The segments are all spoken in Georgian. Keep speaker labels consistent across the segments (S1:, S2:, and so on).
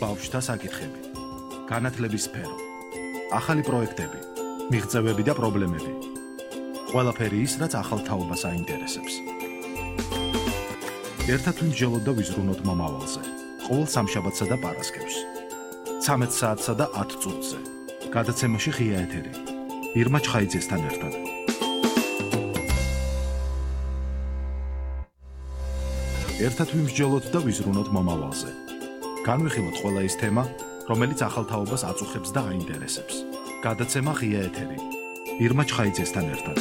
S1: ბავშვთა საკითხები, განათლების სფერო, ახალი პროექტები, მიღწევები და პრობლემები. ყველაფერი ის, რაც ახალ თაობას აინტერესებს. ერთად ვიმსჯელოთ და ვიზრუნოთ მომავალზე. ყოველ სამშაბათსა და პარასკევს. 13 საათსა და 10 წუთზე. გადაცემაში ღია ეთერი. ირმა ჩხაიძესთან ერთად. ერთად ვიმსჯელოთ და ვიზრუნოთ მომავალზე. განვიხილოთ ყველა ის თემა, რომელიც ახალ თაობას აწუხებს და აინტერესებს. გადაცემა ღია ეთერი. ირმა ჩხაიძესთან ერთად.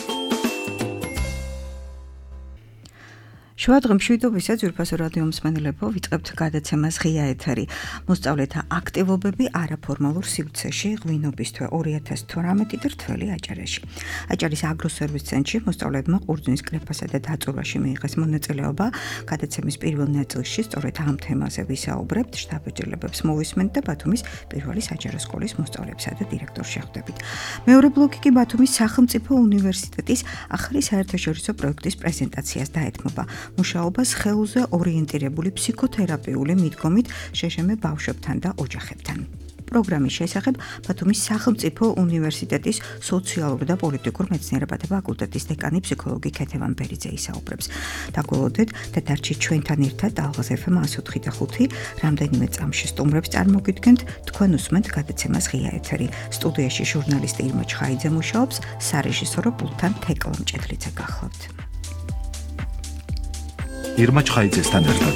S2: შუადღე მშვიდობისა ძვირფასო რადიო მსმენელებო, ვიწყებთ გადაცემას ღია ეთერი. მოსწავლეთა აქტივობები არაფორმალურ სივრცეში ღვინობის თვე 2018 და რთველი აჭარაში. აჭარის აგროსერვის ცენტრში მოსწავლეებმა ყურძნის კრეფასა და დაწურვაში მიიღეს მონაწილეობა. გადაცემის პირველ ნაწილში სწორედ ამ თემაზე ვისაუბრებთ, შთაბეჭდილებებს მოვისმენთ და ბათუმის პირველი საჯარო სკოლის მოსწავლეებსა და დირექტორს შეხვდებით. მეორე ბლოკი კი ბათუმის სახელმწიფო უნივერსიტეტის ახალი საერთაშორისო პროექტის პრეზენტაციას დაეთმობა. მუშაობას ხელზე ორიენტირებული ფსიქოთერაპიული მიდგომით შეშემე ბავშვებთან და ოჯახებთან. პროგრამის შესახებ ბათუმის სახელმწიფო უნივერსიტეტის სოციალურ და პოლიტიკურ მეცნიერებათა ფაკულტეტის დეკანი ფსიქოლოგი ქეთევან ბერიძე ისაუბრებს. დაგველოდეთ და დარჩით ჩვენთან ერთად ალღაზ FM 104.5 რამდენიმე წამში სტუმრებს წარმოგიდგენთ, თქვენ უსმენთ გადაცემას ღია ეთერი. სტუდიაში ჟურნალისტი ირმა ჩხაიძე მუშაობს, სარეჟისორო პულტთან თეკლა მჭედლიძე გახლავთ.
S1: ირმა ჩხაიძესთან ერთად.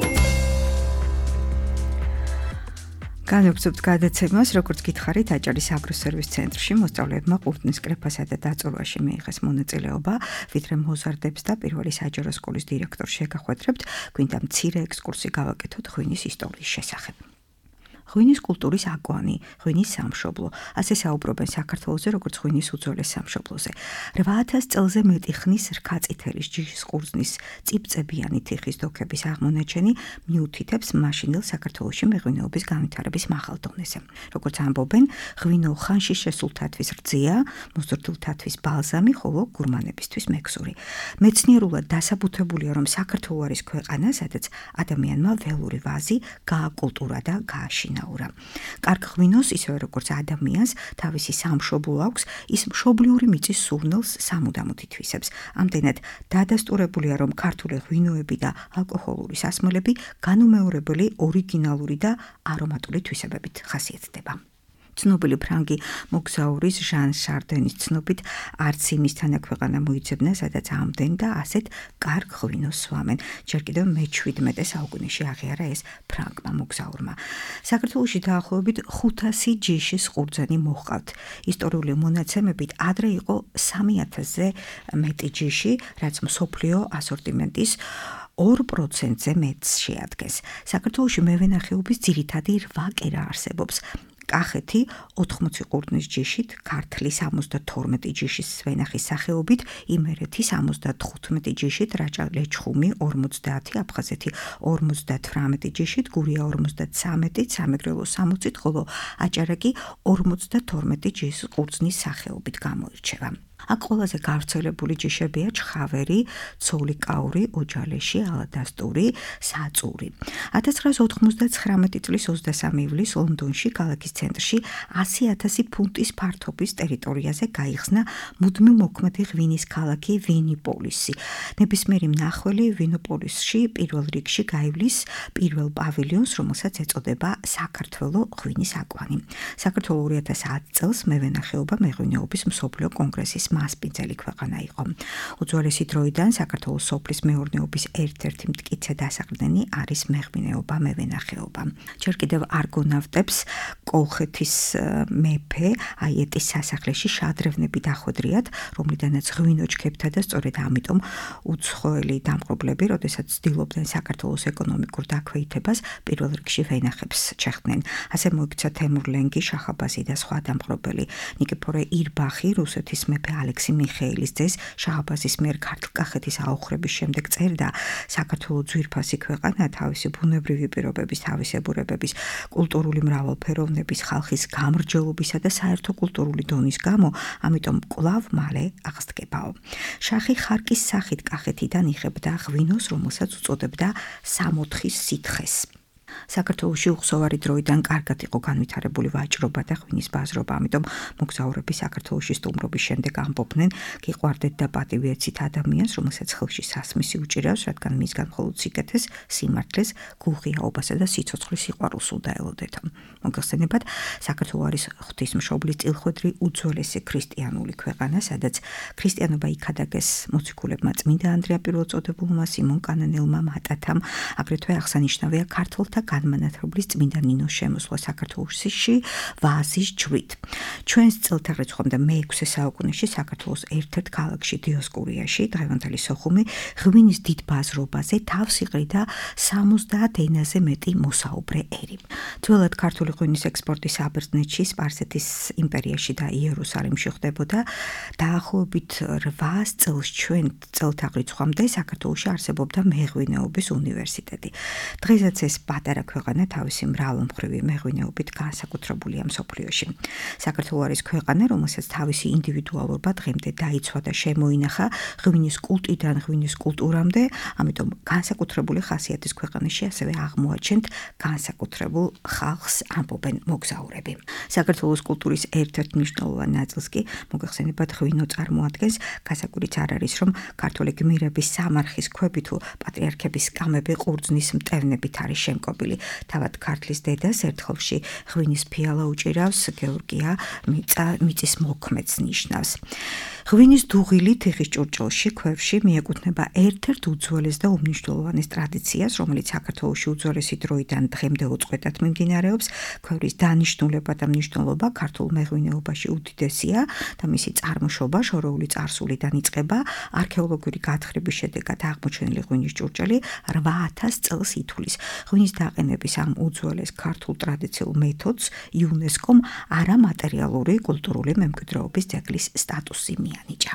S2: განვაგრძობთ გადაცემას, როგორც გითხარით, აჭარის აგროსერვის ცენტრში მოსწავლეებმა ყურძნის კრეფასა და დაწურვაში მიიღეს მონაწილეობა, ვიდრე მოზარდებს და პირველი საჯარო სკოლის დირექტორს შეგახვედრებთ, გვინდა მცირე ექსკურსი გავაკეთოთ ღვინის ისტორიის შესახებ. ღვინის კულტურის აკვანი, ღვინის სამშობლო, ასე საუბრობენ საქართველოზე, როგორც ღვინის უძველეს სამშობლოზე. 8000 წელზე მეტი ხნის რქაწითელის ჯიშის ყურძნის წიბწებიანი თიხის დოქების აღმონაჩენი მიუთითებს მაშინდელ საქართველოში მეღვინეობის განვითარების მაღალ დონეზე. როგორც ამბობენ, ღვინო ხანში შესულთათვის რძია, მოზრდილთათვის ბალზამი, ხოლო გურმანებისთვის მეგზური. მეცნიერულად დასაბუთებულია, რომ საქართველო არის ქვეყანა, სადაც ადამიანმა ველური ვაზი გააკულტურა და გააშინა. კარგ ღვინოს, ისევე როგორც ადამიანს, თავისი სამშობლო აქვს, ის მშობლიური მიწის სურნელს სამუდამოდ ითვისებს. ამდენად დადასტურებულია, რომ ქართული ღვინოები და ალკოჰოლური სასმელები განუმეორებელი, ორიგინალური და არომატული თვისებებით ხასიათდება. ცნობილი ფრანგი მოგზაურის ჟან შარდენის ცნობით, არც იმისთან ქვეყანა მოიძებნა, სადაც ამდენ და ასეთ კარგ ღვინოს სვამენ. ჯერ კიდევ მე-17 საუკუნეში აღიარა ეს ფრანგმა მოგზაურმა. საქართველოში დაახლოებით 500 ჯიშის ყურძენი მოჰყავთ. ისტორიული მონაცემებით ადრე იყო 3000-ზე მეტი ჯიში, რაც მსოფლიო ასორტიმენტის 2%-ზე მეტს შეადგენს. საქართველოში მევენახეობის ძირითადი 8 კერა არსებობს. კახეთი 80 ყურძნის ჯიშით, ქართლის 72 ჯიშის სვენახის სახეობით, იმერეთი 75 ჯიშით, რაჭა-ლეჩხუმი 50, აფხაზეთი 58 ჯიშით, გურია 53, სამეგრელო 60, ხოლო აჭარაკი 52 ჯიშის ყურძნის სახეობით გამოირჩევა. აქ ყველაზე გავრცელებული ჯიშებია ჩხავერი, ცოლიკაური, ოჯალეში, ალადასტური, საწური. 1999 წლის 23 ივლისს ლონდონში, ქალაქის ცენტრში 100,000 ფუნტის ფართობის ტერიტორიაზე გაიხსნა მუდმივ მოქმედი ღვინის ქალაქი ვინიპოლისი. ნებისმიერი მნახველი ვინოპოლისში პირველ რიგში გაივლის პირველ პავილიონს, რომელსაც ეწოდება საქართველო ღვინის აკვანი. საქართველო 2010 წელს მევენახეობა მეღვინეობის მსოფლიო კონგრესის მასპინძელი ქვეყანა იყო. უძველესი დროიდან საქართველოს სოფლის მეურნეობის ერთ-ერთი მტკიცე დასაყრდენი არის მეღვინეობა, მევენახეობა. ჯერ კიდევ არგონავტებს კოლხეთის მეფე აიეტის სასახლეში შადრევნები დახვედრიათ, რომლიდანაც ღვინო ჩქეფთა და სწორედ ამიტომ უცხოელი დამპყრობლები, როდესაც ცდილობდნენ საქართველოს ეკონომიკურ დაქვეითებას, პირველ რიგში ვენახებს ჩეხდნენ. ასე მოიქცა თემურ ლენგი, შაჰ-აბასი და სხვა დამპყრობელი. ნიკიფორე ირბახი, რუსეთის მეფე ალექსი მიხეილის ძეს, შაჰ-აბასის მიერ ქართლ-კახეთის აოხრების შემდეგ წერდა, საქართველო ძვირფასი ქვეყანა თავისი ბუნებრივი პირობების, თავისებურებების, კულტურული მრავალფეროვნების, ხალხის გამრჯელობისა და საერთო კულტურული დონის გამო, ამიტომ კვლავ მალე აღსდგებაო. შახი ხარკის სახით კახეთიდან იღებდა ღვინოს, რომელსაც უწოდებდა 60 სითხეს. საქართველოში უხსოვარი დროიდან კარგად იყო განვითარებული ვაჭრობა და ღვინის ბაზრობა, ამიტომ მოგზაურები საქართველოში სტუმრობის შემდეგ ამბობდნენ, გიყვარდეთ და პატივი ეცით ადამიანს, რომელსაც ხელში სასმისი უჭირავს, რადგან მისგან მხოლოდ სიკეთეს, სიმართლეს, გულღიაობასა და სიცოცხლის სიყვარულს უნდა ელოდეთ. მოგხსენებათ, საქართველო არის ღვთისმშობლის წილხვედრი უძველესი ქრისტიანული ქვეყანა, სადაც ქრისტიანობა იქადაგეს მოციქულებმა წმინდა ანდრია პირველწოდებულმა, სიმონ კანანელმა, მატათამ, აგრეთვე აღსანიშნავია ქართველთა განმანათლებლის წმინდა ნინოს შემოსვლა საქართველოში ვაზის ჯვრით. ჩვენს წელთაღრიცხვამდე მე-6 საუკუნეში საქართველოს ერთ-ერთ ქალაქში დიოსკურიაში დღევანდელი სოხუმი ღვინის დიდ ბაზრობაზე თავს იყრიდა 70 ენაზე მეტი მოსაუბრე ერი. ძველად ქართული ღვინის ექსპორტი საბერძნეთში, სპარსეთის იმპერიაში და იერუსალიმში ხდებოდა. დაახლოებით 800 წელს ჩვენ წელთაღრიცხვამდე საქართველოში არსებობდა მეღვინეობის უნივერსიტეტი. დღესაც ეს პატარა ქვეყანა თავისი მრავალმხრივი მეღვინეობით განსაკუთრებულია მსოფლიოში. საქართველო არის ქვეყანა, რომელსაც თავისი ინდივიდუალურობა დღემდე დაიცვა და შემოინახა ღვინის კულტიდან ღვინის კულტურამდე, ამიტომ განსაკუთრებული ხასიათის ქვეყანაში ასევე აღმოაჩენთ განსაკუთრებულ ხალხს, ამბობენ მოგზაურები. საქართველოს კულტურის ერთ-ერთ მნიშვნელოვან ნაწილს კი მოგეხსენებათ ღვინო წარმოადგენს, გასაგულიც არ არის, რომ ქართული გმირების სამარხის ქვები თუ პატრიარქების სკამები ყურძნის მტევნებით არის შემკობილი. თავად ქართლის დედას ერთხელში ღვინის ფიალა უჭირავს, გეორგია მიწის მოქმედს ნიშნავს. ღვინის დუღილი თიხის ჭურჭელში ქვევში მიეკუთვნება ერთ-ერთ უძველეს და უმნიშვნელოვანეს ტრადიციას, რომელიც საქართველოში უძველესი დროიდან დღემდე უწყვეტად მიმდინარეობს. ქვევრის დანიშნულება და მნიშვნელობა ქართულ მეღვინეობაში უდიდესია და მისი წარმოშობა შორეული წარსულიდან იწყება. არქეოლოგიური გათხრების შედეგად აღმოჩენილი ღვინის ჭურჭელი 8000 წელს ითვლის. ღვინის დაყენების ამ უძველეს ქართულ ტრადიციულ მეთოდს იუნესკომ არამატერიალური კულტურული მემკვიდრეობის ძეგლის სტატუსი მიანიჭა.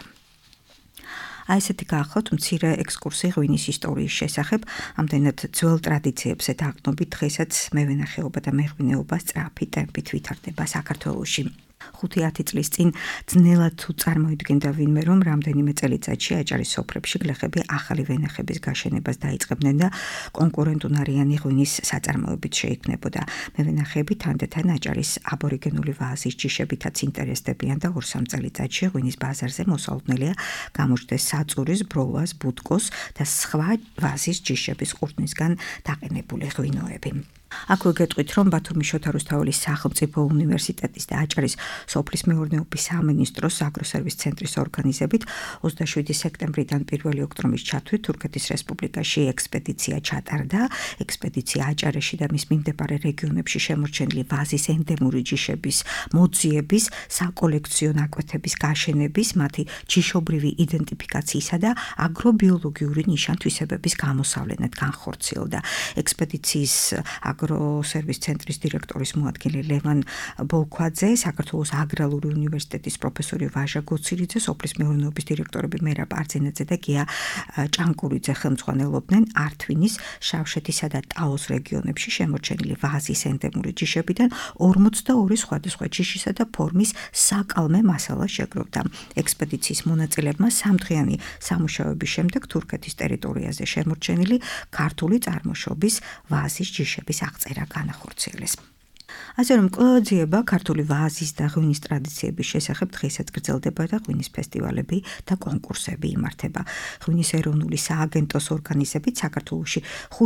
S2: ესეთი გაახლოთ მცირე ექსკურსი ღვინის ისტორიის შესახებ, ამდენად ძველ ტრადიციებზე დაყრდნობით დღესაც მევენახეობა და მეღვინეობა სწრაფი ტემპით ვითარდება საქართველოში. 5-10 წლის წინ ძნელად თუ წარმოიდგენდა ვინმე, რომ რამდენიმე წელიწადში აჭარის სოფლებში გლეხები ახალი ვენახების გაშენებას დაიწყებდნენ და კონკურენტუნარიანი ღვინის საწარმოებით შეიქმნებოდა. მევენახეები თანდათან აჭარის აბორიგენული ვაზის ჯიშებითაც ინტერესდებიან და 2-3 წელიწადში ღვინის ბაზარზე მოსალოდნელია გამოჩნდეს საწურის, ბროლას, ბუტკოს და სხვა ვაზის ჯიშების ყურძნისგან დაყენებული ღვინოები. აქვე გეტყვით, რომ ბათუმის შოთა რუსთაველის სახელმწიფო უნივერსიტეტის და აჭარის სოფლის მეურნეობის სამინისტროს აგროსერვის ცენტრის ორგანიზებით 27 სექტემბრიდან 1 ოქტომბრის ჩათვლით თურქეთის რესპუბლიკაში ექსპედიცია ჩატარდა. ექსპედიცია აჭარაში და მის მიმდებარე რეგიონებში შემორჩენილი ვაზის ენდემური ჯიშების მოძიების, საკოლექციო ნაკვეთების გაშენების, მათი ჯიშობრივი იდენტიფიკაციისა და აგრობიოლოგიური ნიშან-თვისებების გამოსავლენად განხორციელდა. ექსპედიციის აგროსერვის ცენტრის დირექტორის მოადგილე ლევან ბოლქვაძე, საქართველოს აგრარული უნივერსიტეტის პროფესორი ვაჟა გოცილიძე, სოფლის მეურნეობის დირექტორები მერაბ არძენაძე და გია ჭანკურიძე ხელმძღვანელობდნენ ართვინის, შავშეთისა და ტაოს რეგიონებში შემორჩენილი ვაზის ენდემური ჯიშებიდან 42 სხვადასხვა ჯიშისა და ფორმის საკალმე მასალას შეგროვდა. ექსპედიციის მონაწილეებმა სამდღიანი სამუშაოების შემდეგ თურქეთის ტერიტორიაზე შემორჩენილი ქართული წარმოშობის ვაზის ჯიშების აღწერა განახორციელეს. ასე რომ კვლევაძიება ქართული ვაზის და ღვინის ტრადიციების შესახებ დღესაც გრძელდება და ღვინის ფესტივალები და კონკურსები იმართება. ღვინის ეროვნული სააგენტოს ორგანიზებით საქართველოში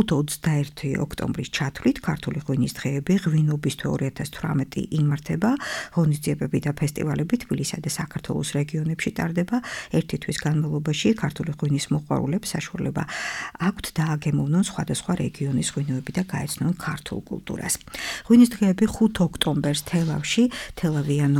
S2: 5-21 ოქტომბრის ჩათვლით ქართული ღვინის დღეები ღვინობის თვე 2018 იმართება. ღონისძიებები და ფესტივალები თბილისსა და საქართველოს რეგიონებში ტარდება. ერთი თვის განმავლობაში ქართული ღვინის მოყვარულებს საშუალება აქვთ დააგემოვნონ სხვადასხვა რეგიონის ღვინოები და გაეცნონ ქართულ კულტურას. ღვინის დღეები 5 ოქტომბერს თელავში, თელავიანო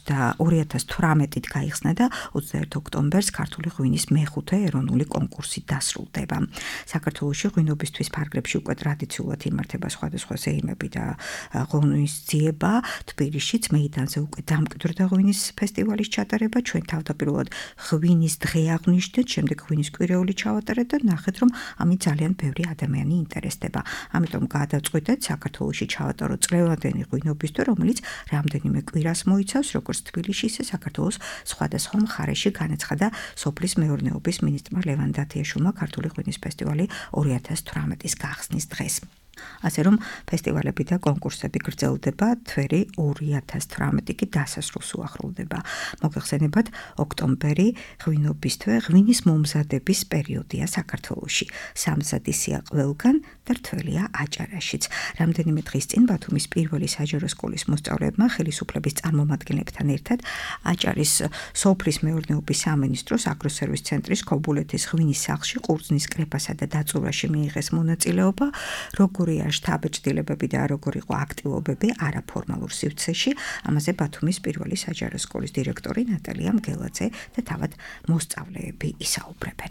S2: 2018-ით გაიხსნა და 21 ოქტომბერს ქართული ღვინის მე-5 ეროვნული კონკურსი დასრულდება. საქართველოში ღვინობისთვის ფარგლებში უკვე ტრადიციულად იმართება სხვადასხვა ზეიმები და ღონისძიება. თბილისშიც მეიდანზე უკვე დამკვიდრდა ღვინის ფესტივალის ჩატარება. ჩვენ თავდაპირველად ღვინის დღე აღვნიშნეთ, შემდეგ ღვინის კვირეული ჩავატარეთ და ნახეთ, რომ ამით ძალიან ბევრი ადამიანი ინტერესდება. ამიტომ გადავწყვიტეთ საქართველოში ჩავატაროთ წლევანდელი ღვინობის თვე, რომელიც რამდენიმე კვირას მოიცავს, როგორც თბილისში, ისე საქართველოს სხვადასხვა მხარეში განაცხადა სოფლის მეურნეობის მინისტრმა ლევან დათიაშვილმა ქართული ღვინის ფესტივალი 2018-ის გახსნის დღეს. ასე რომ ფესტივალები და კონკურსები გრძელდება თვერი 2018 კი დასასრულს უახლოვდება. მოგეხსენებათ, ოქტომბერი ღვინობის თვე, ღვინის მომზადების პერიოდია საქართველოში. სამზადისია ყველგან და რთველია აჭარაშიც. რამდენიმე დღის წინ ბათუმის პირველი საჯარო სკოლის მოსწავლეებმა ხელისუფლების წარმომადგენლებთან ერთად აჭარის სოფლის მეურნეობის სამინისტროს აგროსერვის ცენტრის ქობულეთის ღვინის სახლში ყურძნის კრეფასა და დაწურვაში მიიღეს მონაწილეობა, როგორია შთაბეჭდილებები და როგორ იყო აქტივობები არაფორმალურ სივრცეში. ამაზე ბათუმის პირველი საჯარო სკოლის დირექტორი ნატალია მგელაძე და თავად მოსწავლეები ისაუბრებენ.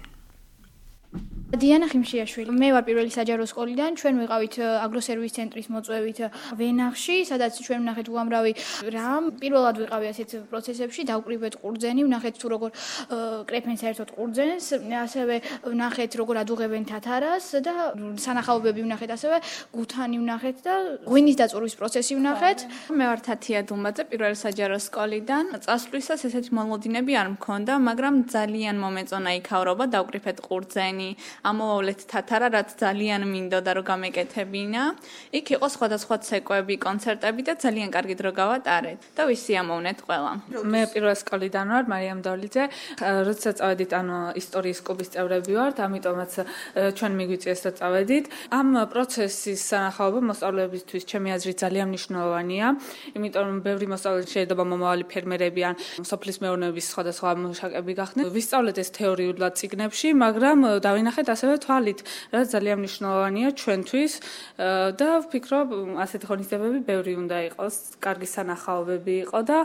S3: დიანა ხიმშიაშვილი. მე ვარ პირველი საჯარო სკოლიდან. ჩვენ ვიყავით აგროსერვის ცენტრის მოწვევით ვენახში, სადაც ჩვენ ვნახეთ უამრავი რამ. პირველად ვიყავი ასეთ პროცესებში, დავკრიბეთ ყურძენი, ვნახეთ თუ როგორ კრეფენ საერთოდ ყურძენს, ასევე ვნახეთ როგორ ადუღებენ თათარას და სანახაობები ვნახეთ, ასევე გუთანი ვნახეთ და ღვინის დაწურვის პროცესი ვნახეთ.
S4: მე ვარ თათია დუმბაძე, პირველი საჯარო სკოლიდან. წასვლისას ესეთი მოლოდინები არ მქონდა, მაგრამ ძალიან მომეწონა იქავრობა, დავკრიფეთ ყურძენი. ამოვავლეთ თათარა, რაც ძალიან მინდოდა რომ გამეკეთებინა. იქ იყო სხვადასხვა ცეკვები, კონცერტები და ძალიან კარგი დრო გავატარეთ და ვისიამოვნეთ ყველა.
S5: მე პირველ სკოლიდან ვარ, მარიამ დოლიძე. როდესაც წავედით, ისტორიის კლუბის წევრები ვართ, ამიტომაც ჩვენ მიგვიწიეს რომ წავედით. ამ პროცესის სანახაობა მოსწავლეებისთვის ჩემი აზრით ძალიან მნიშვნელოვანია, იმიტომ რომ ბევრი მოსწავლე შეიძლება მომავალი ფერმერები ან სოფლის მეურნეობის სხვადასხვა მუშაკები გახდნენ. ვისწავლეთ ეს თეორიულად წიგნებში, მაგრამ დავინახეთ ასევე თვალით, რაც ძალიან მნიშვნელოვანია ჩვენთვის და ვფიქრობ, ასეთი ღონისძიებები ბევრი უნდა იყოს, კარგი სანახაობები იყო და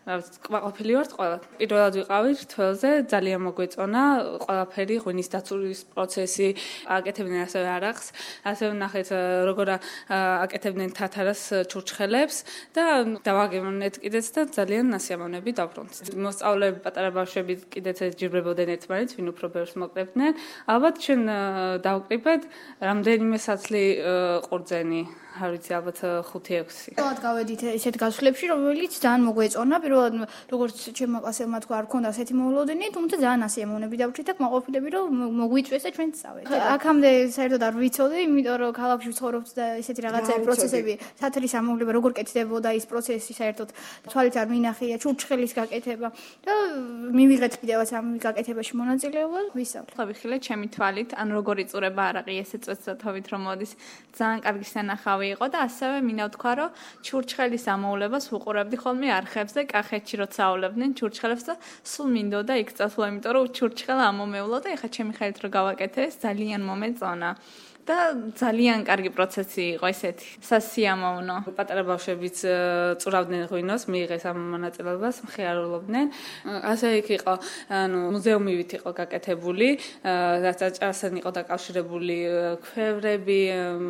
S5: ყოფილი ვართ ყველა. პირველად ვიყავი რთველზე, ძალიან მოგვეწონა ყველაფერი, ღვინის დაწურვის პროცესი, აკეთებდნენ ასევე არახს, ასევე ვნახეთ როგორ აკეთებდნენ თათარას ჩურჩხელებს და დავაგემოვნეთ კიდეც და ძალიან ასიამოვნები დავბრუნდით. მოსწავლეები, პატარა ბავშვები კიდეც ეჯიბრებოდნენ ერთმანეთს, ვინ უფრო ბევრს მოკრებდნენ. ალბათ ჩვენ დავკრიბეთ რამდენიმე საცლი ყურძენი, არ ვიცი, ალბათ 5-6.
S3: პირველად გავედით ესეთ გასვლებში, რომელიც ძალიან მოგვეწონა. პირველად როგორც ჩემმა კლასელმა თქვა, არ ქონდა ასეთი მოლოდინი, თუმცა ძალიან ასიამოვნები დავჭრით და კმაყოფილები რომ მოგვიწვიეს და ჩვენც წავედით. აქამდე საერთოდ არ ვიცოდი, იმიტომ რომ ქალაქში ვცხოვრობთ და ესეთი რაღაცები პროცესები, სათრის ამოვლება, როგორ კეთდებოდა ის პროცესი საერთოდ თვალით არ მინახია, ჩურჩხელის გაკეთება და მივიღეთ კიდევაც ამ გაკეთებაში მონაწილეობა, ვისწავლეთ.
S4: ხავიხილე ჩემი თვალით, ან როგორ იწურება არაყი ესე წვეთსათოვით რომ მოდის, ძალიან კარგი სანახავი იყო და ასევე მინდა ვთქვა, რომ ჩურჩხელის ამოვლებას ვუყურებდი ხოლმე არხებზე, კახეთში როცა ავლებდნენ ჩურჩხელებს და სულ მინდოდა იქ წასვლა, იმიტომ რომ ჩურჩხელა ამომეულა და ეხლა ჩემი ხელით რომ გავაკეთე, ძალიან მომეწონა. და ძალიან კარგი პროცესი იყო ესეთი, სასიამოვნო.
S5: პატარა ბავშვებიც წურავდნენ ღვინოს, მიიღეს ამ მონაწილეობას, მხიარულობდნენ. ასე იქ იყო, მუზეუმივით იყო გაკეთებული, რაც აჭარასთან იყო დაკავშირებული ქვევრები,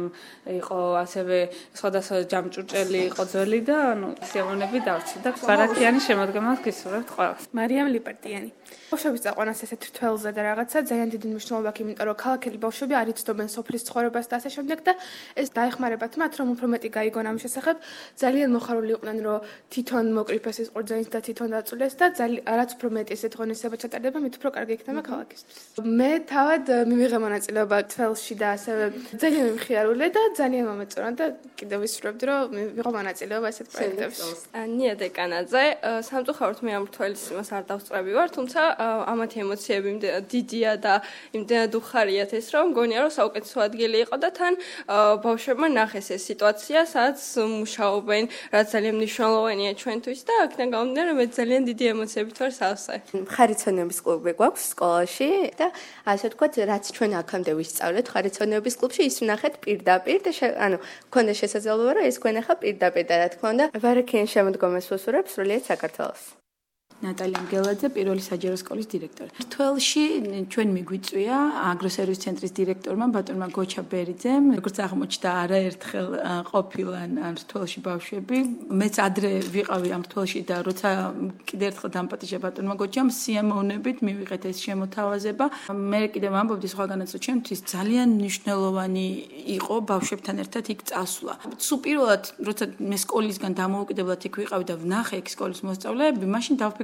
S5: იყო ასევე სხვადასხვა ჯამჭურჭელი იყო ძველი და სიამოვნები დავრჩი და ბარათიანი შემოდგომა გისურვებთ ყველას.
S6: მარიამ ლიპარტიანი. ბავშვების წაყვანას ესეთ რთველზე და რაღაცა ძალიან დიდი მნიშვნელობა აქვს, იმიტომ რომ ქალაქელი ბავშვები არ იცნობენ სოფლის ცხოვრებას და ასე შემდეგ და ეს დაეხმარებათ მათ, რომ უფრო მეტი გაიგონ ამ შესახებ. ძალიან მოხარული იყვნენ, რომ თვითონ მოკრიფეს ეს ყურძენის და თვითონ დაწულეს და რაც უფრო მეტი ესეთ ღონისძიება ჩატარდება, მით უფრო კარგი იქნება ქალაქისთვის. მე თავად მივიღე მონაწილეობა თველში და ასევე ძალიან მიმხიარულე და ძალიან მომეწონა და კიდევ ვისურვებდი, რომ მივიღო მონაწილეობა ესეთ პროექტებში.
S7: ნია დეკანაძე, სამწუხაროდ მე ამ რთველის იმას არ დავსწრები ვარ, თუმცა ამათი ემოციები იმდენად დიდია და იმდენად უხარიათ ეს, რომ მგონია, რომ საუკეთესო ადგილი იყო და თან ბავშვებმა ნახეს ეს სიტუაცია, სადაც მუშაობენ, რაც ძალიან მნიშვნელოვანია ჩვენთვის და აქედან გამომდინარე, რომ მე ძალიან დიდი ემოციებით ვარ სავსე.
S8: ხარიცონების კლუბი გვაქვს სკოლაში და ასე ვთქვათ, რაც ჩვენ აქამდე ვისწავლეთ ხარიცონების კლუბში, ის ვნახეთ პირდაპირ და მქონდა შესაძლებლობა, რომ ეს გვენახა პირდაპირ და რა თქმა უნდა, ბარათიან შემოდგომას ვუსურვებ სრულიად საქართველოს.
S9: ნატალია მგელაძე, პირველი საჯარო სკოლის დირექტორი. რთველში ჩვენ მიგვიწვია აგროსერვის ცენტრის დირექტორმა ბატონმა გოჩა ბერიძემ, როგორც აღმოჩნდა არაერთხელ ყოფილან ამ რთველში ბავშვები. მეც ადრე ვიყავი ამ რთველში და როცა კიდევ ერთხელ დამპატიჟა ბატონმა გოჩამ, სიამოვნებით მივიღეთ ეს შემოთავაზება. მე კიდევ ვამბობდი სხვაგანაც, რომ ჩემთვის ძალიან მნიშვნელოვანი იყო ბავშვებთან ერთად იქ წასვლა. სულ პირველად, როცა მე სკოლისგან დამოუკიდებლად იქ ვიყავი და ვნახე იქ სკოლის მოსწავლეები, მაშინ დავფიქრე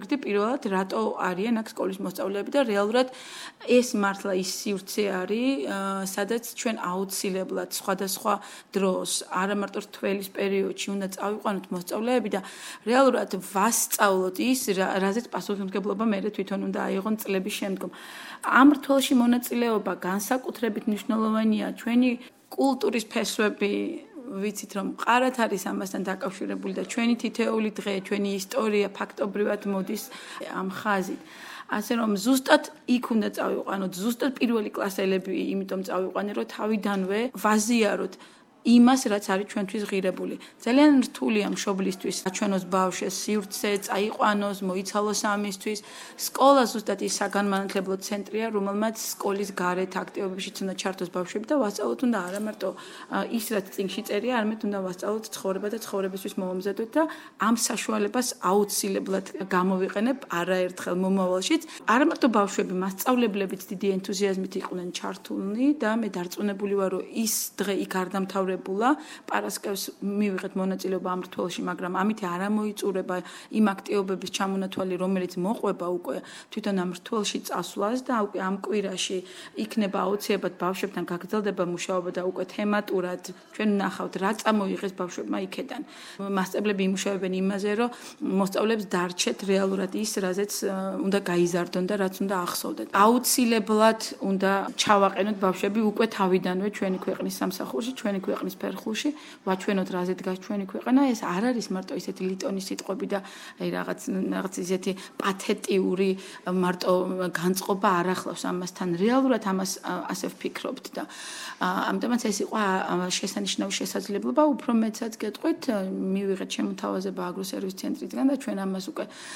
S9: პროექტი პირველად რატო არიან აქ სკოლის მოსწავლეები და რეალურად ეს მართლა ის სივრცე არის, სადაც ჩვენ აუცილებლად სხვადასხვა დროს, არა მარტო რთველის პერიოდში უნდა წავიყვანოთ მოსწავლეები და რეალურად ვასწავლოთ ის, რაზეც პასუხისმგებლობა მე თვითონ უნდა აიღონ წლების შემდგომ. ამ რთველში მონაწილეობა განსაკუთრებით მნიშვნელოვანია ჩვენი კულტურის ფესვები ვიცით რომ მყარად არის ამასთან დაკავშირებული და ჩვენი თითოეული დღე, ჩვენი ისტორია ფაქტობრივად მოდის ამ ხაზით. ასე რომ ზუსტად იქ უნდა წავიყვანოთ, ზუსტად პირველი კლასელები, იმიტომ წავიყვანე რომ თავიდანვე ვაზიაროთ იმას, რაც არის ჩვენთვის ღირებული. ძალიან რთულია მშობლისთვის აჩვენოს ბავშვს სივრცე, წაიყვანოს, მოიცალოს ამისთვის. სკოლა ზუსტად ის საგანმანათლებლო ცენტრია, რომელმაც სკოლის გარეთ აქტივობებშიც უნდა ჩართოს ბავშვები და ვასწავლოთ უნდა არა მარტო ის, რაც წიგნში წერია, არამედ უნდა ვასწავლოთ ცხოვრება და ცხოვრებისთვის მომზადოთ და ამ საშუალებას აუცილებლად გამოვიყენებ არაერთხელ მომავალშიც. არა მარტო ბავშვები, მასწავლებლებიც დიდი ენთუზიაზმით იყვნენ ჩართულნი და მე დარწმუნებული ვარ, რომ ის დღე იქ არ დამთავრებულა. პარასკევს მივიღეთ მონაწილეობა ამ რთველში, მაგრამ ამით არ ამოიწურება იმ აქტივობების ჩამონათვალი, რომელიც მოყვება უკვე თვითონ ამ რთველში წასვლას და უკვე ამ კვირაში იქნება აუცილებლად ბავშვებთან გაგრძელდება მუშაობა და უკვე თემატურად ჩვენ ვნახავთ რა წამოიღეს ბავშვებმა იქედან. მასწავლებლები იმუშავებენ იმაზე, რომ მოსწავლეებს დარჩეთ რეალურად ის, რაზეც უნდა გაიზარდონ და რაც უნდა ახსოვდეთ. აუცილებლად უნდა ჩავაყენოთ ბავშვები უკვე თავიდანვე ჩვენი ქვეყნის სამსახურში, ჩვენი ქვეყნის ფერხულში, ვაჩვენოთ რაზე დგას ჩვენი ქვეყანა, ეს არ არის მარტო ისეთი ლიტონის სიტყვები და აი რაღაც ისეთი პათეტიური მარტო განწყობა არ ახლავს ამასთან. რეალურად ამას ასე ვფიქრობთ და ამიტომაც ეს იყო შესანიშნავი შესაძლებლობა, უფრო მეცაც გეტყვით, მივიღეთ შემოთავაზება აგროსერვის ცენტრიდან და ჩვენ ამას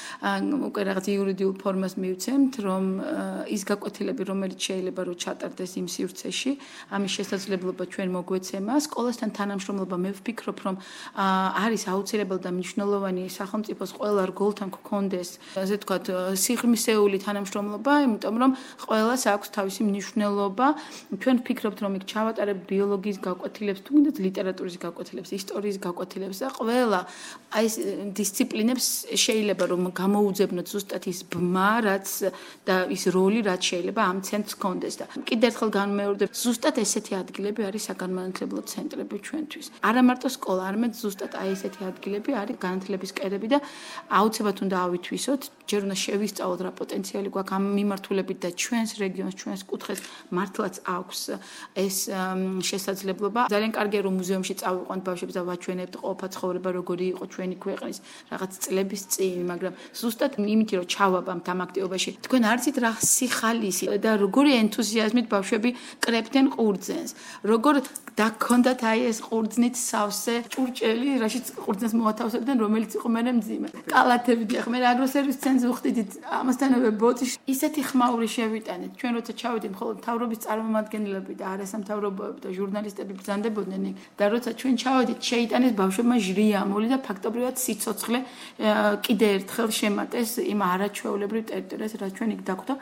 S9: უკვე რაღაც იურიდიულ ფორმას მივცემთ, რომ ის გაკვეთილები, რომელიც შეიძლება რომ ჩატარდეს იმ სივრცეში, ამის შესაძლებლობა ჩვენ მოგვეცემა. სკოლასთან თანამშრომლობა მე ვფიქრობ, რომ არის აუცილებელი და მნიშვნელოვანი სახელმწიფოს ყველა რგოლთან გქონდეს, ასე ვთქვათ, სიღრმისეული თანამშრომლობა, იმიტომ რომ ყველას აქვს თავისი მნიშვნელობა. ჩვენ ვფიქრობთ, რომ იქ ჩავატარებთ ბიოლოგიის გაკვეთილებს, თუ გინდათ ლიტერატურის გაკვეთილებს, ისტორიის გაკვეთილებს და ყველა აი ეს დისციპლინებს შეიძლება რომ გამოუძებნოთ ზუსტად ის ბმა, რაც და ის როლი, რაც შეიძლება ამ ცენტრს გქონდეს და კიდევ ერთხელ განმეორდებ, ზუსტად ესეთი ადგილები არის საგანმანათლებლო ცენტრები ჩვენთვის. არა მარტო სკოლა, არამედ ზუსტად აი ესეთი ადგილები არის განათლების კერები და აუცილებლად უნდა ავითვისოთ, ჯერ უნდა შევისწავლოთ რა პოტენციალი გვაქვს ამ მიმართულებით და ჩვენს რეგიონს, ჩვენს კუთხეს მართლაც აქვს ეს შესაძლებლობა. ძალიან კარგია რომ მუზეუმში წავიყვანთ ბავშვებს და ვაჩვენებთ ყოფა ცხოვრება როგორი იყო ჩვენი ქვეყნის რაღაც წლების წინ, მაგრამ ზუსტად იმით რომ ჩავაბამთ ამ აქტივობაში. თქვენ არცით რა სიხალისი და როგორი ენთუზიაზმით ბავშვები კრებდნენ ყურძენს. როგორ დაგქონდათ აი ეს ყურძნით სავსე ჭურჭელი, რაშიც ყურძნს მოათავსებდნენ, რომელიც იყო მერე მძიმე. კალათები დიახ, მე აგროსერვის ცენტრს ვხვდით ამასთანავე ბოთი. ისეთი ხმაური შევიტანეთ. ჩვენ როცა ჩავედით, მხოლოდ მთავრობის წარმომადგენლები და არასამთავრობოები და ჟურნალისტები ბრძანდებოდნენ და როცა ჩვენ ჩავედით, შეიტანეს ბავშვებმა ჟრიამული და ფაქტობრივად სიცოცხლე კიდე ერთხელ შემატეს იმ არაჩვეულებრივ ტერიტორიას, რაც ჩვენ იქ დაგვდა.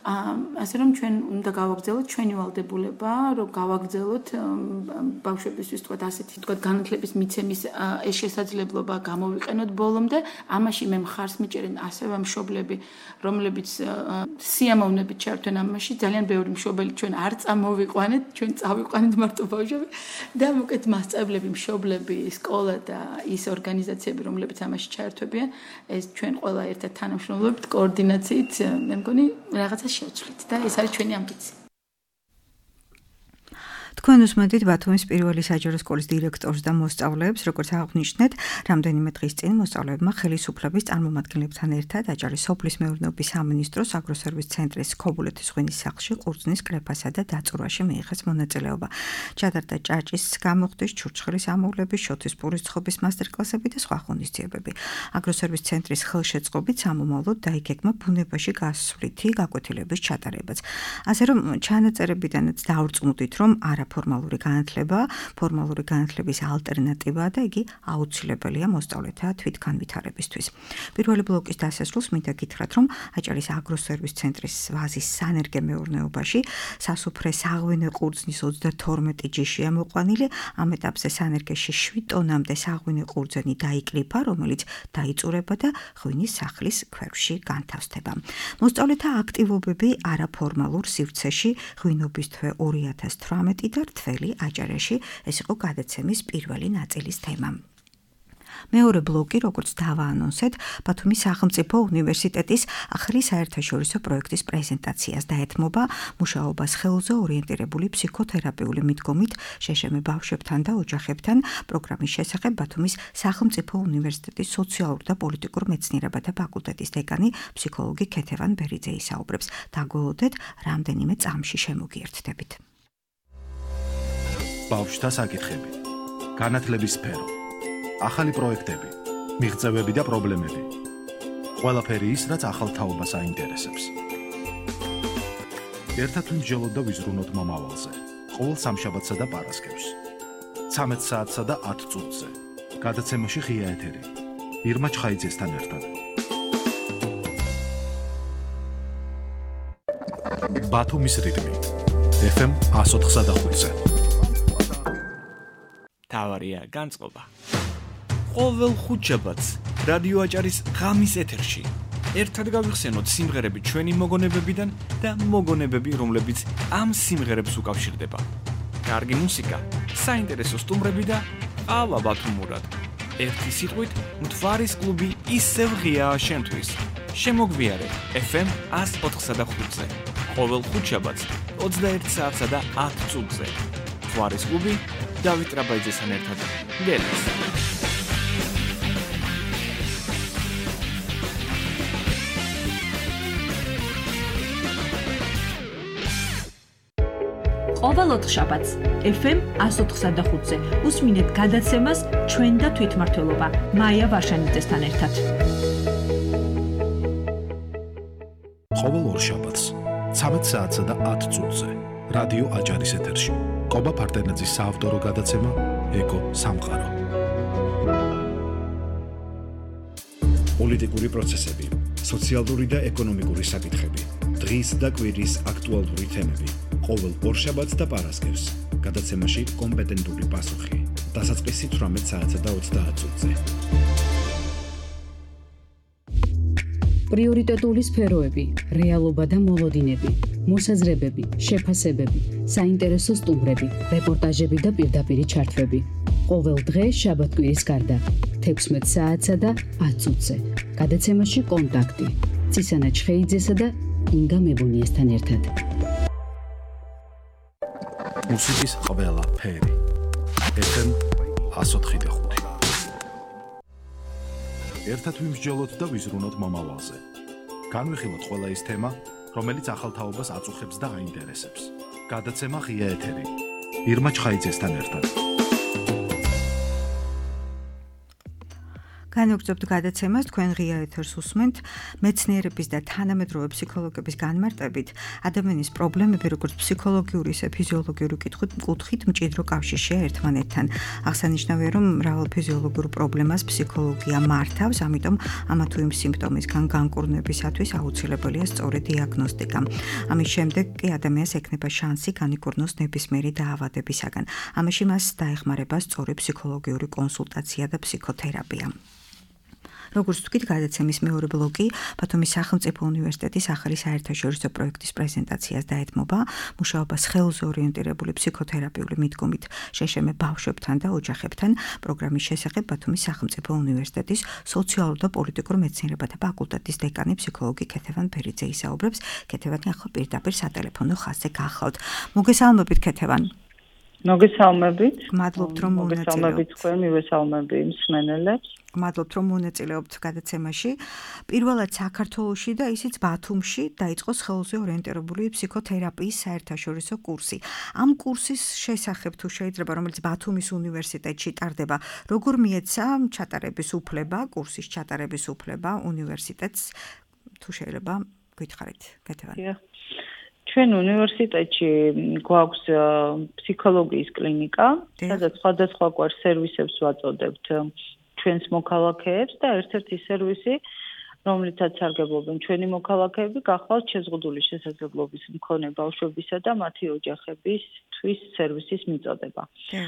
S9: ასე რომ ჩვენ უნდა გავაგრძელოთ ჩვენი ვალდებულება, რომ გავაგრძელოთ ბავშვებისთვის თქვა ასეთი თქვა განათლების მიცემის ეს შესაძლებლობა გამოვიყენოთ ბოლომდე. ამაში მე მხარს მიჭერენ ასევე მშობლები, რომლებიც სიამოვნებით ჩართვენ ამაში. ძალიან ბევრი მშობელი ჩვენ არ წამოვიყვანეთ, ჩვენ წავიყვანეთ მარტო ბავშვები და მოკეთ მასწავლებლები, მშობლები, სკოლა და ის ორგანიზაციები, რომლებიც ამაში ჩაერთვებიან, ეს ჩვენ ყველა ერთად თანამშრომლობთ კოორდინაციით, მე მგონი რაღაცა შევცვლით და ეს არის ჩვენი ამბიცია.
S2: თქვენ უსმენთ ბათუმის პირველი საჯარო სკოლის დირექტორს და მოსწავლეებს, როგორც აღნიშნეთ, რამდენიმე დღის წინ მოსწავლეებმა ხელისუფლების წარმომადგენლებთან ერთად აჭარის სოფლის მეურნეობის სამინისტროს აგროსერვის ცენტრის ქობულეთის ღვინის სახლში ყურძნის კრეფასა და დაწურვაში მიიღეს მონაწილეობა. ჩატარდა ჭაჭის გამოხდის, ჩურჩხელის ამოვლების, შოთის პურის ცხობის მასტერკლასები და სხვა ღონისძიებები. აგროსერვის ცენტრის ხელშეწყობით სამომავლოდ დაიგეგმა ბუნებაში გასვლითი გაკვეთილების ჩატარებაც. ასე რომ ჩანაწერებიდანაც დავრწმუნდით, რომ არა არაფორმალური განათლება, ფორმალური განათლების ალტერნატივაა და იგი აუცილებელია მოსწავლეთა თვითგანვითარებისთვის. პირველი ბლოკის დასასრულს მინდა გითხრათ, რომ აჭარის აგროსერვის ცენტრის ვაზის სანერგე მეურნეობაში სასუფრე საღვინე ყურძნის 32 ჯიშია მოყვანილი. ამ ეტაპზე სანერგეში 7 ტონამდე საღვინე ყურძენი დაიკლიფა, რომელიც დაიწურება და ღვინის სახლის ქვევრში განთავსდება. მოსწავლეთა აქტივობები არაფორმალურ სივრცეში ღვინობის თვე 2018 და რთველი აჭარაში ეს იყო გადაცემის პირველი ნაწილის თემა. მეორე ბლოკი, როგორც დავაანონსეთ, ბათუმის სახელმწიფო უნივერსიტეტის ახალი საერთაშორისო პროექტის პრეზენტაციას დაეთმობა მუშაობას ხელზე ორიენტირებული ფსიქოთერაპიული მიდგომით შეშემე ბავშვებთან და ოჯახებთან პროგრამის შესახებ ბათუმის სახელმწიფო უნივერსიტეტის სოციალურ და პოლიტიკურ მეცნიერებათა ფაკულტეტის დეკანი ფსიქოლოგი ქეთევან ბერიძე ისაუბრებს. დაგველოდეთ რამდენიმე წამში შემოგიერთდებით.
S1: ბავშვთა საკითხები, განათლების სფერო, ახალი პროექტები, მიღწევები და პრობლემები. ყველაფერი ის, რაც ახალ თაობას აინტერესებს. ერთად ვიმსჯელოთ და ვიზრუნოთ მომავალზე. ყოველ სამშაბათსა და პარასკევს. 13 საათსა და 10 წუთზე. გადაცემაში ღია ეთერი. ირმა ჩხაიძესთან ერთად. ბათუმის რიტმი. FM 104.5-ზე.
S10: თავარია განწყობა. ყოველ ხუთშაბათს რადიო აჭარის ღამის ეთერში ერთად გავიხსენოთ სიმღერები ჩვენი მოგონებებიდან და მოგონებები, რომლებიც ამ სიმღერებს უკავშირდება. კარგი მუსიკა, საინტერესო სტუმრები და ყავა ბათუმურად. ერთი სიტყვით, მთვარის კლუბი ისევ ღიაა შენთვის. შემოგვიარე FM 104.5-ზე. ყოველ ხუთშაბათს 21 საათსა და 10 წუთზე. მთვარის კლუბი დავით რაბაიძესთან ერთად. გელს.
S11: ყოველ ოთხშაბათს FM 104.5-ზე უსმინეთ გადაცემას ჩვენ და თვითმმართველობა მაია ვარშანიძესთან ერთად.
S1: ყოველ ორშაბათს 13 საათსა და 10 წუთზე რადიო აჭარის ეთერში ყობა ფარტენაძის საავტორო გადაცემა ეკო სამყარო.
S12: პოლიტიკური პროცესები, სოციალური და ეკონომიკური საკითხები, დღის და კვირის აქტუალური თემები. ყოველ ორშაბათს და პარასკევს გადაცემაში კომპეტენტური პასუხი. დასაწყისი 18 საათსა და 30 წუთზე.
S13: პრიორიტეტული სფეროები, რეალობა და მოლოდინები, მოსაზრებები, შეფასებები, საინტერესო სტუმრები, რეპორტაჟები და პირდაპირი ჩართვები. ყოველ დღე შაბათ-კვირის გარდა 16 საათსა და 10 წუთზე. გადაცემაში კონტაქტი. ცისანა ჩხეიძესა და ინგა მებონიესთან ერთად.
S1: მუსიკის ყველა ფერი. FM 104.5. ერთად ვიმსჯელოთ და ვიზრუნოთ მომავალზე. განვიხილოთ ყველა ის თემა, რომელიც ახალ თაობას აწუხებს და აინტერესებს. გადაცემა ღია ეთერი. ირმა ჩხაიძესთან ერთად.
S2: განვაგრძობთ გადაცემას, თქვენ ღია ეთერს უსმენთ. მეცნიერების და თანამედროვე ფსიქოლოგების განმარტებით, ადამიანის პრობლემები, როგორც ფსიქოლოგიური, ისე ფიზიოლოგიური კუთხით მჭიდრო კავშირშია ერთმანეთთან. აღსანიშნავია, რომ მრავალ ფიზიოლოგიურ პრობლემას ფსიქოლოგია მართავს, ამიტომ ამა თუ იმ სიმპტომისგან განკურნებისათვის აუცილებელია სწორი დიაგნოსტიკა. ამის შემდეგ კი ადამიანს ექნება შანსი განიკურნოს ნებისმიერი დაავადებისაგან. ამაში მას დაეხმარება სწორი ფსიქოლოგიური კონსულტაცია და ფსიქოთერაპია. როგორც ვთქვით, გადაცემის მეორე ბლოკი ბათუმის სახელმწიფო უნივერსიტეტის ახალი საერთაშორისო პროექტის პრეზენტაციას დაეთმობა მუშაობას ხელზე ორიენტირებული ფსიქოთერაპიული მიდგომით შეშემე ბავშვებთან და ოჯახებთან პროგრამის შესახებ ბათუმის სახელმწიფო უნივერსიტეტის სოციალურ და პოლიტიკურ მეცნიერებათა ფაკულტეტის დეკანი ფსიქოლოგი ქეთევან ბერიძე ისაუბრებს. ქეთევანი ახლა პირდაპირ სატელეფონო ხაზზე გახლავთ. მოგესალმებით ქეთევან.
S14: მოგესალმებით.
S2: მადლობთ რომ
S14: მოგესალმებით თქვენ, მივესალმები მსმენელებს.
S2: მადლობთ რომ მონაწილეობთ გადაცემაში. პირველად საქართველოში და ისიც ბათუმში დაიწყო ხელზე ორიენტირებული ფსიქოთერაპიის საერთაშორისო კურსი. ამ კურსის შესახებ თუ შეიძლება, რომელიც ბათუმის უნივერსიტეტში ტარდება, როგორ მიეცა ჩატარების უფლება, კურსის ჩატარების უფლება უნივერსიტეტს, თუ შეიძლება გითხარით, ქეთევან.
S14: ჩვენ უნივერსიტეტში გვაქვს ფსიქოლოგიის კლინიკა, სადაც სხვადასხვაგვარ სერვისებს ვაწოდებთ ჩვენს მოქალაქეებს და ერთ-ერთი სერვისი, რომლითაც სარგებლობენ ჩვენი მოქალაქეები, გახლავთ შეზღუდული შესაძლებლობის მქონე ბავშვებისა და მათი ოჯახებისთვის სერვისის მიწოდება.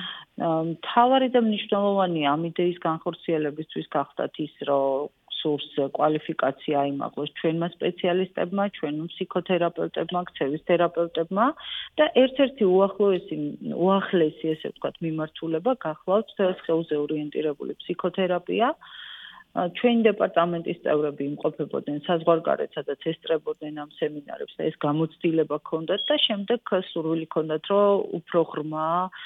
S14: მთავარი და მნიშვნელოვანი ამ იდეის განხორციელებისთვის გახდათ ის, რომ სურს კვალიფიკაცია აიმაღლოს ჩვენმა სპეციალისტებმა, ჩვენ ფსიქოთერაპევტებმა, ქცევის თერაპევტებმა და ერთ-ერთი უახლესი, ესე ვთქვათ, მიმართულება გახლავთ სხეულზე ორიენტირებული ფსიქოთერაპია. ჩვენი დეპარტამენტის წევრები იმყოფებოდნენ საზღვარგარეთ, სადაც ესწრებოდნენ ამ სემინარებს და ეს გამოცდილება ჰქონდათ და შემდეგ სურვილი ჰქონდათ, რომ უფრო ღრმა,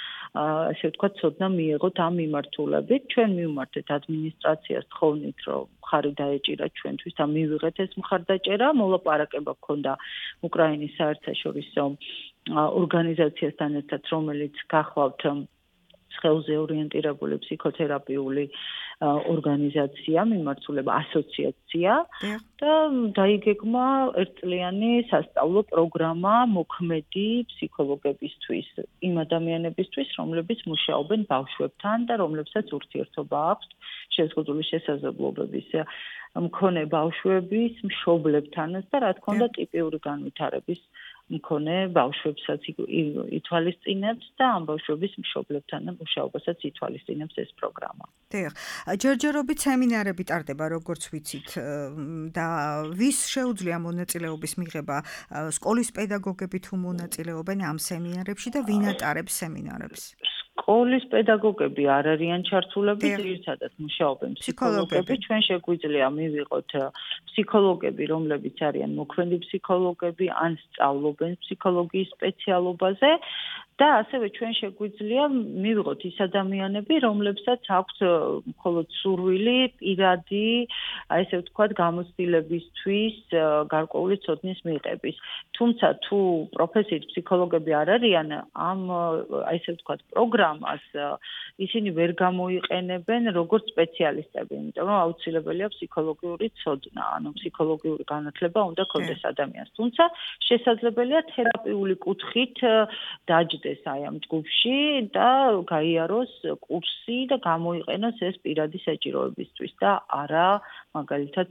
S14: ასე ვთქვათ, ცოდნა მიიღოთ ამ მიმართულებით. ჩვენ მივმართეთ ადმინისტრაციას თხოვნით, რომ მხარი დაეჭირა ჩვენთვის და მივიღეთ ეს მხარდაჭერა. მოლაპარაკება ჰქონდა უკრაინის საერთაშორისო ორგანიზაციასთან ერთად, რომელიც გახლავთ სხეულზე ორიენტირებული ფსიქოთერაპიული ორგანიზაცია, მიმართულება ასოციაცია და დაიგეგმა ერთწლიანი სასწავლო პროგრამა მოქმედი ფსიქოლოგებისთვის, იმ ადამიანებისთვის, რომლებიც მუშაობენ ბავშვებთან და რომლებსაც ურთიერთობა აქვთ შეზღუდული შესაძლებლობების მქონე ბავშვების მშობლებთანაც და რა თქმა უნდა ტიპიური განვითარების მქონე ბავშვებსაც ითვალისწინებს და ამ ბავშვების მშობლებთან მუშაობასაც ითვალისწინებს ეს პროგრამა.
S2: დიახ. ჯერჯერობით სემინარები ტარდება, როგორც ვიცით, და ვის შეუძლია მონაწილეობის მიღება? სკოლის პედაგოგები თუ მონაწილეობენ ამ სემინარებში და ვინ ატარებს სემინარებს?
S14: სკოლის პედაგოგები არ არიან ჩართულები, ძირითადად მუშაობენ ფსიქოლოგები. ჩვენ შეგვიძლია მივიღოთ ფსიქოლოგები, რომლებიც არიან მოქმედი ფსიქოლოგები, ან სწავლობენ ფსიქოლოგიის სპეციალობაზე და ასევე ჩვენ შეგვიძლია მივიღოთ ის ადამიანები, რომლებსაც აქვთ მხოლოდ სურვილი პირადი, ესე ვთქვათ, გამოცდილებისთვის გარკვეული ცოდნის მიღების. თუმცა თუ პროფესიით ფსიქოლოგები არ არიან, ამ ესე ვთქვათ, პროგრამას ისინი ვერ გამოიყენებენ როგორც სპეციალისტები, იმიტომ რომ აუცილებელია ფსიქოლოგიური ცოდნა, ანუ ფსიქოლოგიური განათლება უნდა ჰქონდეს ადამიანს. თუმცა შესაძლებელია თერაპიული კუთხით დაჯდეს აი ამ ჯგუფში და გაიაროს კურსი და გამოიყენოს ეს პირადი საჭიროებისთვის და არა მაგალითად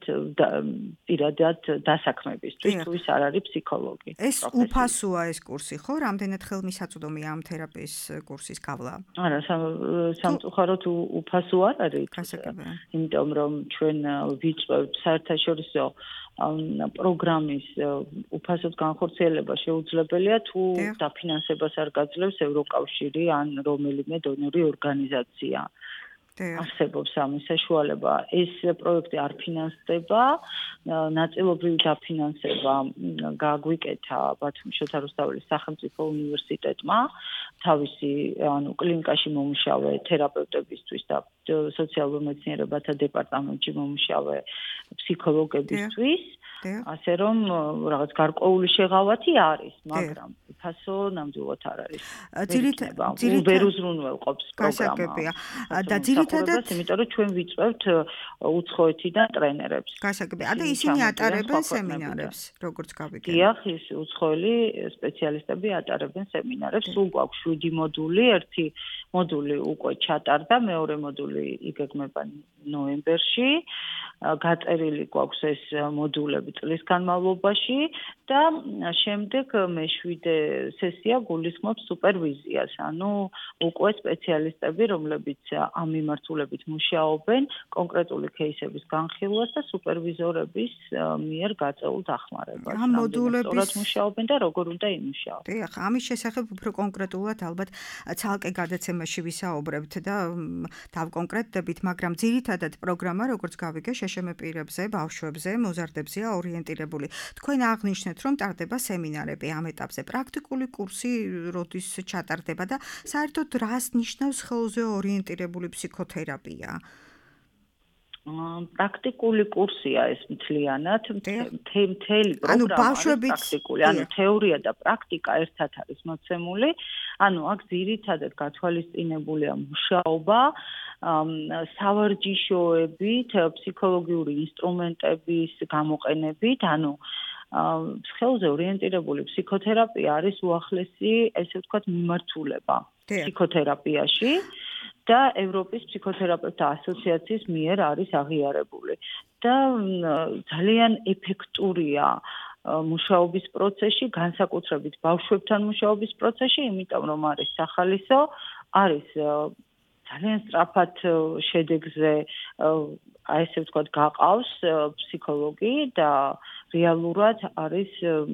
S14: პირადად დასაქმებისთვის, თუ ის არ არის ფსიქოლოგი.
S2: ეს უფასოა ეს კურსი, ხო? რამდენად ხელმისაწვდომია ამ თერაპიის კურსის გავლა?
S14: არა, სამწუხაროდ უფასო არ არის. იმიტომ რომ ჩვენ ვიწევთ საერთაშორისო პროგრამის უფასოდ განხორციელება შეუძლებელია თუ დაფინანსებას არ გაძლევს ევროკავშირი ან რომელიმე დონორი ორგანიზაცია. არსებობს ამის საშუალება. ეს პროექტი არ ფინანსდება, ნაწილობრივი დაფინანსება გაგვიკეთა ბათუმის შოთა რუსთაველის სახელმწიფო უნივერსიტეტმა, თავისი კლინიკაში მომუშავე თერაპევტებისთვის და სოციალურ მეცნიერებათა დეპარტამენტში მომუშავე ფსიქოლოგებისთვის. ასე რომ რაღაც გარკვეული შეღავათი არის, მაგრამ უფასო ნამდვილად არ არის. ვერ უზრუნველყოფს პროგრამა.
S2: და ძირითადად,
S14: იმიტომ რომ ჩვენ ვიწევთ უცხოეთიდან ტრენერებს.
S2: გასაგებია. და ისინი ატარებენ სემინარებს, როგორც გავიგე.
S14: დიახ, ის უცხოელი სპეციალისტები ატარებენ სემინარებს. სულ გვაქვს 7 მოდული, ერთი მოდული უკვე ჩატარდა, მეორე მოდული იგეგმება ნოემბერში. გაწერილი გვაქვს ეს მოდულები წლის განმავლობაში და შემდეგ მე-7 სესია გულისხმობს სუპერვიზიას, ანუ უკვე სპეციალისტები, რომლებიც ამ მიმართულებით მუშაობენ, კონკრეტული кейსების განხილვას და სუპერვიზორების მიერ გაწეულ დახმარებას.
S2: ამ მოდულების
S14: მუშაობენ და როგორ უნდა იმუშაოს.
S2: დიახ, ამის შესახებ უფრო კონკრეტულად ალბათ ცალკე გადაცემაში ვისაუბრებთ და დავკონკრეტდებით, მაგრამ ძირითადად პროგრამა, როგორც გავიგე, შეშმ პირებზე, ბავშვებზე, მოზარდებზეა ორიენტირებული. თქვენ აღნიშნეთ, რომ ტარდება სემინარები ამ ეტაპზე. პრაქტიკული კურსი როდის ჩატარდება და საერთოდ რას ნიშნავს სხეულზე ორიენტირებული ფსიქოთერაპია?
S14: პრაქტიკული კურსია ეს მთლიანად, მთელი პროგრამა პრაქტიკული, ანუ თეორია და პრაქტიკა ერთად არის მოცემული, ანუ აქ ძირითადად გათვალისწინებულია მუშაობა სავარჯიშოებით, ფსიქოლოგიური ინსტრუმენტების გამოყენებით, ანუ სხეულზე ორიენტირებული ფსიქოთერაპია არის უახლესი, ესე ვთქვათ, მიმართულება ფსიქოთერაპიაში და ევროპის ფსიქოთერაპევტთა ასოციაციის მიერ არის აღიარებული და ძალიან ეფექტურია მუშაობის პროცესში, განსაკუთრებით ბავშვებთან მუშაობის პროცესში, იმიტომ რომ არის სახალისო, არის ძალიან სწრაფად შედეგზე ესე ვთქვათ გაყავს ფსიქოლოგი და რეალურად არის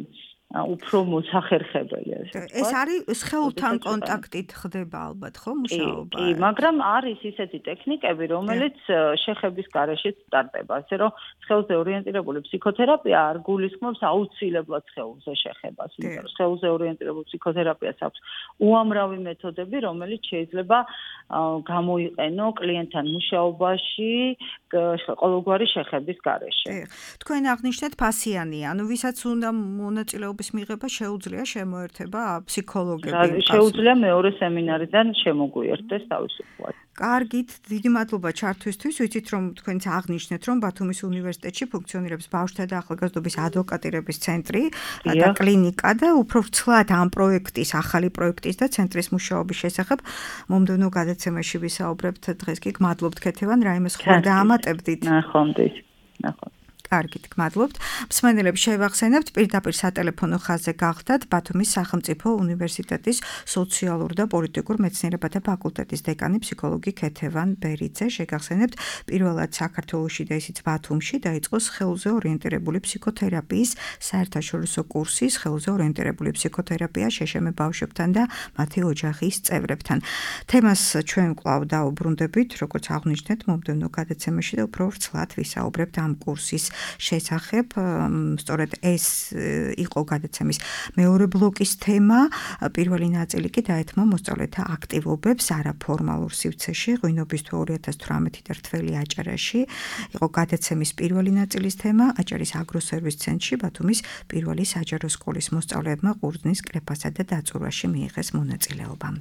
S14: უფრო მოსახერხებელი ასე.
S2: ეს არის სხეულთან კონტაქტით ხდება ალბათ, ხო, მუშაობა?
S14: კი, მაგრამ არის ისეთი ტექნიკები, რომელიც შეხების გარეშეც სტარტდება, ასე რომ სხეულზე ორიენტირებული ფსიქოთერაპია არ გულისხმობს აუცილებლად სხეულზე შეხებას, იმიტომ რომ სხეულზე ორიენტირებულ ფსიქოთერაპიას აქვს უამრავი მეთოდები, რომელიც შეიძლება გამოიყენო კლიენტთან მუშაობაში ყოველგვარი შეხების გარეშე.
S2: თქვენ აღნიშნეთ ფასიანი, ანუ ვისაც უნდა მონაწილეობა მიღება შეუძლია შემოერთება ფსიქოლოგები.
S14: შეუძლია მეორე სემინარიდან შემოგვიერთდეს თავისუფლად.
S2: კარგით, დიდი მადლობა ჩართვისთვის. ვიცით რომ თქვენც აღნიშნეთ რომ ბათუმის უნივერსიტეტში ფუნქციონირებს ბავშვთა და ახალგაზრდობის ადვოკატირების ცენტრი და კლინიკა და უფრო ვრცლად ამ პროექტის, ახალი პროექტის და ცენტრის მუშაობის შესახებ მომდევნო გადაცემაში ვისაუბრებთ. დღეს კი გმადლობთ ქეთევან, რაიმე სხვა დაამატებდით.
S14: ნახონდით. ნახონ.
S2: კარგით, გმადლობთ. მსმენელებს შევახსენებთ, პირდაპირ სატელეფონო ხაზზე გახდათ ბათუმის სახელმწიფო უნივერსიტეტის სოციალურ და პოლიტიკურ მეცნიერებათა ფაკულტეტის დეკანი ფსიქოლოგი ქეთევან ბერიძე. შეგახსენებთ, პირველად საქართველოში და ისიც ბათუმში დაიწყო სხეულზე ორიენტირებული ფსიქოთერაპიის საერთაშორისო კურსი სხეულზე ორიენტირებული ფსიქოთერაპია შეშემე ბავშვებთან და მათი ოჯახის წევრებთან. თემას ჩვენ კვლავ დაუბრუნდებით, როგორც აღნიშნეთ, მომდევნო გადაცემაში და უფრო ვრცლად ვისაუბრებთ ამ კურსის შესახებ. სწორედ ეს იყო გადაცემის მეორე ბლოკის თემა. პირველი ნაწილი კი დაეთმო მოსწავლეთა აქტივობებს არაფორმალურ სივრცეში ღვინობის თვე 2018 და რთველი აჭარაში. იყო გადაცემის პირველი ნაწილის თემა. აჭარის აგროსერვის ცენტრში ბათუმის პირველი საჯარო სკოლის მოსწავლეებმა ყურძნის კრეფასა და დაწურვაში მიიღეს მონაწილეობა.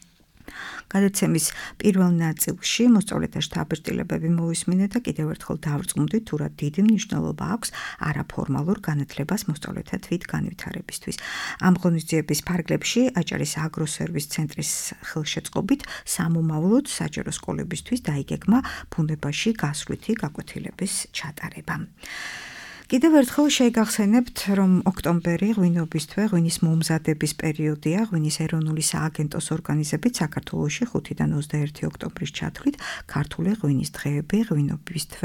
S2: გადაცემის პირველ ნაწილში მოსწავლეთა შთაბეჭდილებები მოვისმინეთ და კიდევ ერთხელ დავრწყმდით თუ რა დიდი მნიშვნელობა აქვს არაფორმალურ განათლებას მოსწავლეთა თვითგანვითარებისთვის. ამ ღონისძიების ფარგლებში აჭარის აგროსერვის ცენტრის ხელშეწყობით სამომავლოდ საჯარო სკოლებისთვის დაიგეგმა ბუნებაში გასვლითი გაკვეთილების ჩატარება. კიდევ ერთხელ შეგახსენებთ, რომ ოქტომბერი ღვინობის თვე, ღვინის მომზადების პერიოდია. ღვინის ეროვნული სააგენტოს ორგანიზებით საქართველოში 5-დან 21 ოქტომბრის ჩათვლით ქართული ღვინის დღეები, ღვინობის თვე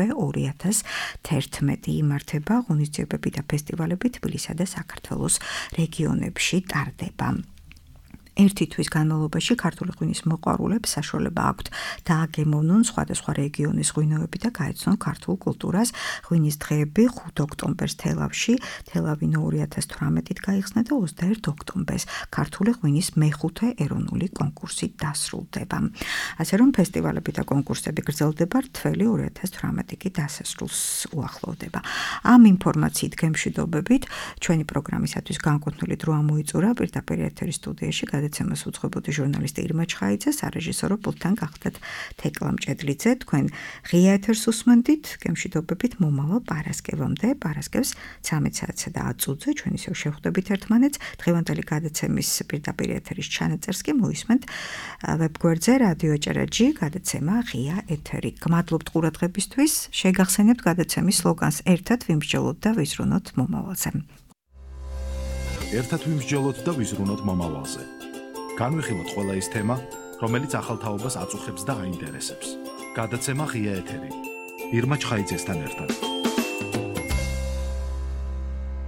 S2: 2011 იმართება. ღონისძიებები და ფესტივალები თბილისსა და საქართველოს რეგიონებში ტარდება. ერთი თვის განმავლობაში ქართული ღვინის მოყვარულებს საშუალება აქვთ დააგემოვნონ სხვადასხვა რეგიონის ღვინოები და გაეცნონ ქართულ კულტურას. ღვინის დღეები 5 ოქტომბერს თელავში, თელავინო 2018-ით გაიხსნა და 21 ოქტომბერს ქართული ღვინის მეხუთე ეროვნული კონკურსი დასრულდება. ასე რომ ფესტივალები და კონკურსები გრძელდება, რთველი 2018 კი დასასრულს უახლოვდება. ამ ინფორმაციით გემშვიდობებით ჩვენი პროგრამისათვის განკუთვნილი დრო ამოიწურა. პირდაპირ ეთერის სტუდიაში გადაცემას უძღვებოდი ჟურნალისტი ირმა ჩხაიძე, სარეჟისორო პულტთან გახდათ თეკლა მჭედლიძე. თქვენ ღია ეთერს უსმენდით, გემშვიდობებით მომავალ პარასკევამდე, პარასკევს 13 საათსა და 10 წუთზე ჩვენ ისევ შევხვდებით ერთმანეთს. დღევანდელი გადაცემის პირდაპირ ეთერის ჩანაწერს კი მოისმენთ ვებგვერდზე რადიო აჭარა.jp გადაცემა ღია ეთერი. გმადლობთ ყურადღებისთვის. შეგახსენებთ გადაცემის სლოგანს ერთად ვიმსჯელოთ და ვიზრუნოთ მომავალზე.
S1: ერთად ვიმსჯელოთ და ვიზრუნოთ მომავალზე. განვიხილოთ ყველა ის თემა, რომელიც ახალ თაობას აწუხებს და აინტერესებს. გადაცემა ღია ეთერი. ირმა ჩხაიძესთან ერთად.